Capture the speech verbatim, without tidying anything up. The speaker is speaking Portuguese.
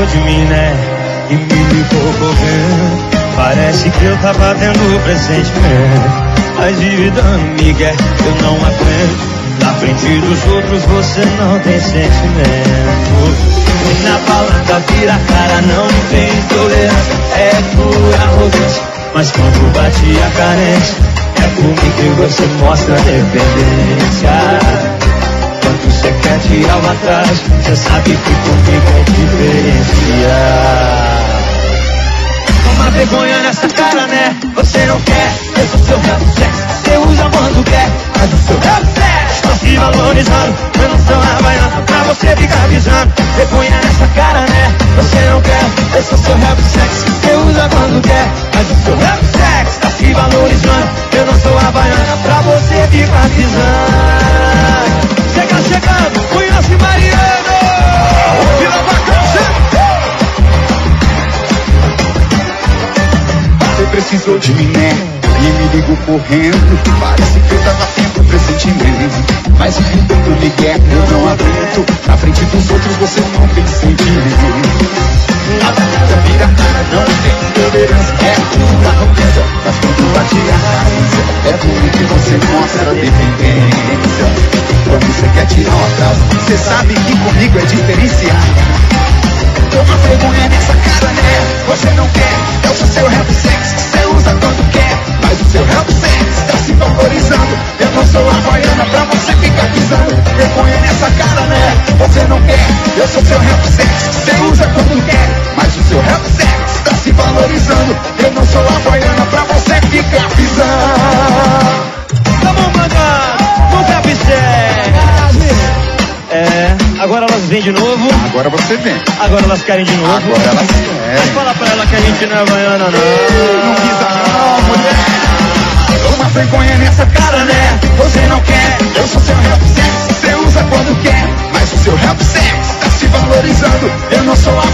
de mim, né? E me ligou correndo. Parece que eu tava tendo pressentimento, mas vive dando migué, eu não aguento. Na frente dos outros você não tem sentimento. E na balada vira a cara, não tem intolerância. É pura arrogância, mas quando bate a carência, é comigo que você mostra dependência. Quando você quer tirar uma atrás, você sabe que comigo é diferenciar. Toma vergonha nessa cara, né? Você não quer, eu sou seu rap sexo. Você usa quando quer, mas o seu rap sexo tá se valorizando. Eu não sou havaiana pra você ficar avisando. Vergonha nessa cara, né? Você não quer, eu sou seu rap sexo. Você usa quando quer, mas o seu rap sexo tá se valorizando. Eu não sou havaiana pra você ficar avisando. Chega chegando, Cunhas e Mariano, Vila Bacana. Você precisou de mim, né? E me ligou correndo. Parece que eu tava tendo pressentimento, mas enquanto liguei eu não aguento. Na frente dos outros você não tem sentimento. A balada vira cara, não tem tolerância. É pura arrogância, mas quando bate a carência, é por que você mostra dependência. Quando você quer tirar um atraso, você sabe que comigo é diferenciar. Toma vergonha nessa cara, né? Você não quer, eu sou seu rap sex. Você usa quando quer, mas o seu rap sex tá se valorizando. Eu não sou havaiana pra você ficar pisando. Vergonha nessa cara, né? Você não quer, eu sou seu rap sex. Você usa quando quer, mas o seu rap sex tá se valorizando. Eu não sou havaiana pra você ficar pisando. Vamos mandar no rap sex. É, agora elas vêm de novo. Agora você vem. Agora elas querem de novo. Agora elas querem. Mas fala pra ela que a gente não é havaiana, não. Não pisa não, mulher. Toma vergonha nessa cara, né? Você não quer, eu sou seu rap sex. Você usa quando quer, mas o seu rap sex tá se valorizando. Eu não sou a